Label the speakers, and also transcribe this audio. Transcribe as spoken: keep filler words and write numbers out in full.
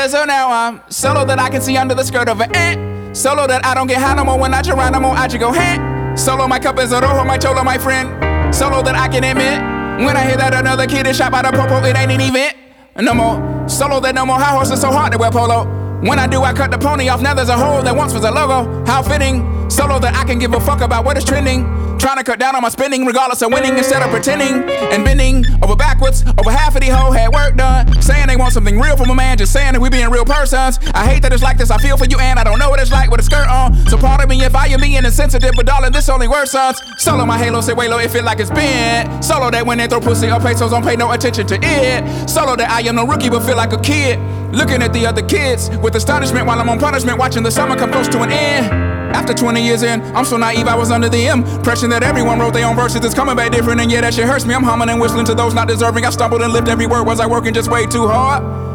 Speaker 1: Yeah, so now I'm solo that I can see under the skirt of an ant. Solo that I don't get high no more when I Geronimo, I just go hand. Solo my cup is a rojo, my cholo, my friend. Solo that I can admit when I hear that another kid is shot by the popo, it ain't an event. No more solo that no more high horses so hard to wear polo. When I do, I cut the pony off, now there's a hole that once was a logo. How fitting, solo that I can give a fuck about what is trending. Trying to cut down on my spending regardless of winning instead of pretending and bending over backwards. Over half of these hoes had work done, saying they want something real from a man, just saying that we being real persons. I hate that it's like this, I feel for you and I don't know what it's like with a skirt on. So pardon me if I am being insensitive, but darling, this only worse sons. Solo my halo, say way low, it feel like it's bent. Solo that when they throw pussy or pesos, don't pay no attention to it. Solo that I am no rookie, but feel like a kid. Looking at the other kids with astonishment while I'm on punishment, watching the summer come close to an end. After twenty years in, I'm so naive I was under the impression that everyone wrote their own verses. It's coming back different and yeah, that shit hurts me. I'm humming and whistling to those not deserving. I stumbled and lived every word. Was I working just way too hard?